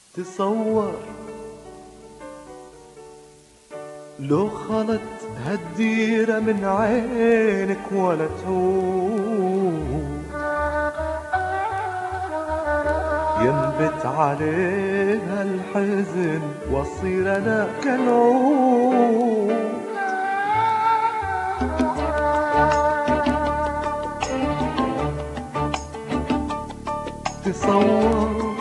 تصور لو خلت هالديرة من عينك ولا تعود ينبت عليها الحزن واصير انا كالعود. تصور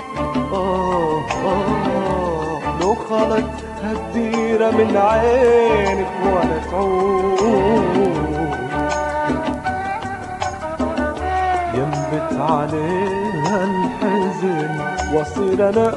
لو خلت هالديرة من عينك ولا تعود ينبت عليها الحزن واصير انا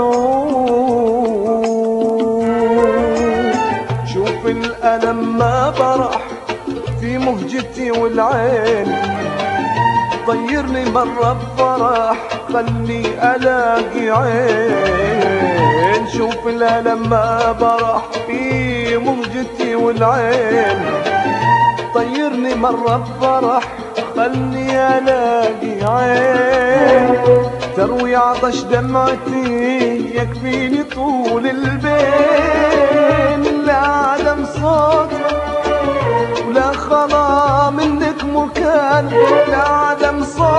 كالعود. شوف الألم ما برح في مهجتي والعين طيرني مرة بفرح خلي ألاقي عين. شوف الألم ما برح في مهجتي والعين طيرني مرة بفرح خلي ألاقي عين. تروي عطش دمعتي يكفيني طول البين. لا عدم صوت ولا خلا منك مكان. لا عدم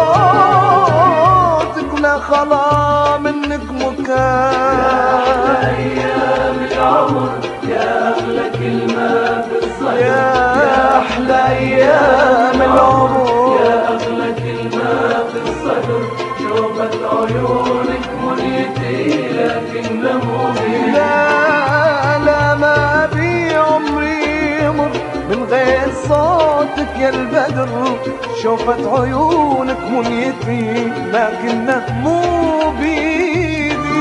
صوتك ولا خلا منك مكان. يا أيام العمر يا أغلى كلمة في الصدر. يا أحلى أيام العمر يا أغلى كلمة في الصدر. شوفت عيونك منيتي لكن مو لا ما بي عمري يمر من غير صوتك يا البدر. شوفت عيونك منيتي لكنه مو بيدي.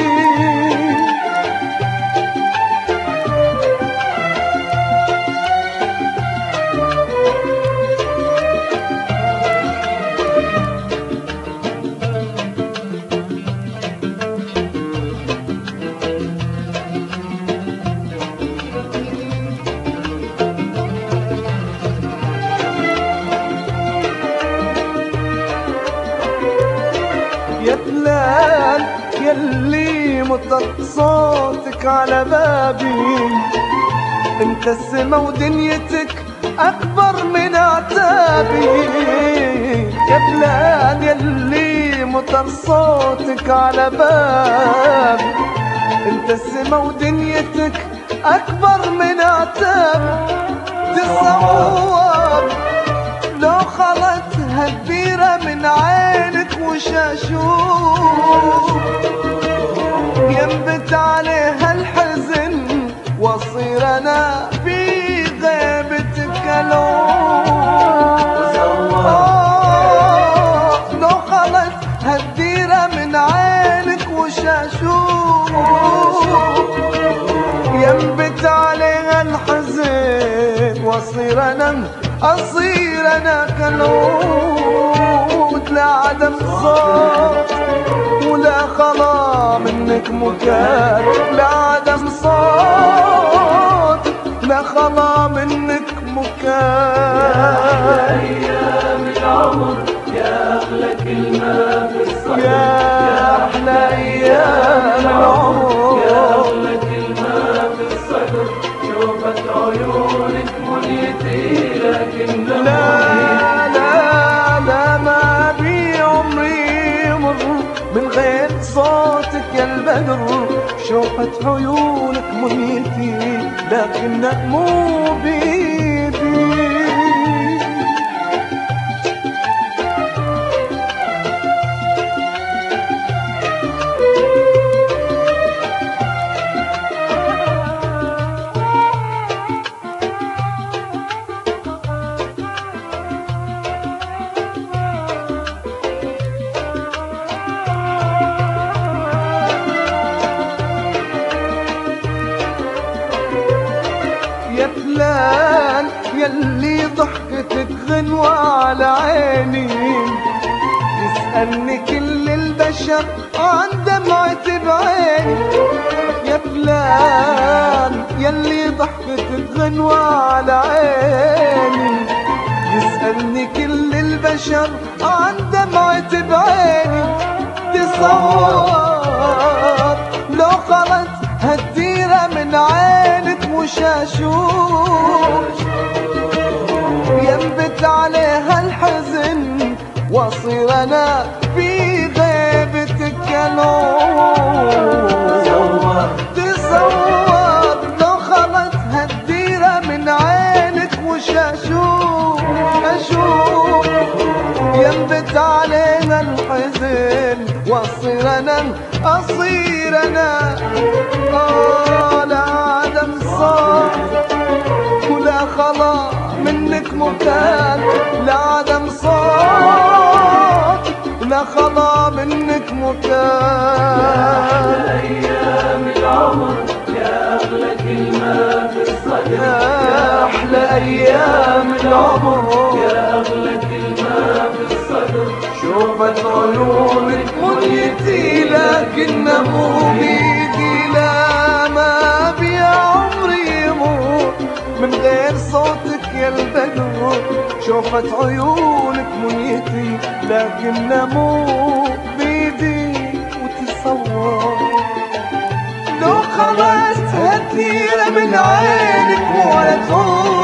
يا فلان يلي مطر صوتك على بابي. انت السما ودنيتك اكبر من عتابي. يا فلان يلي مطر صوتك على بابي. انت السما ودنيتك اكبر من عتابي. تصور لو خلت هالديرة من عينك وشاشوف ينبت عليها الحزن واصير انا في غيبتك الوم. لو خلت هالديرة من عينك وشاشوف ينبت عليها الحزن واصير انا كالعود. لا عدم صوت ولا خلا منك مكان. لا عدم صوت لا خلا منك مكان. يا أيام العمر يا أغلى كلمة في الصدر. يا أحلى أيام العمر يا أغلى كلمة في الصدر. شوفت عيونك منيتي لكن لا ما بي عمري يمر من غير صوتك يا البدر. شوفت عيونك منيتي لكنه مو بيدي. يا فلان يلي ضحكتك غنوة على عيني. يسألني كل البشر عن دمعتي بعيني. يا فلان يلي ضحكتك غنوة على عيني. يسألني كل البشر عن دمعتي بعيني. تصور وشاشوش ينبت عليها الحزن واصير انا في غيبتك الوم. تصور لو خلتها الديرة من عينك وشاشوش اشوف ينبت علينا الحزن واصير انا لا عدم صار ولا خلا منك مكان، لا عدم صوت ولا خلا منك مكان. يا أيام العمر يا أغلى كلمة في الصدر، يا أحلى أيام العمر يا أغلى كلمة في الصدر. شوفت عيونك منيتي لكن مو بيدي، لا ما بي عمري يموت من غير صوتك يا البدر. شوفت عيونك منيتي لكن مو بيدي، وتصور لو خلصت هالديرة من عينك ولا تقول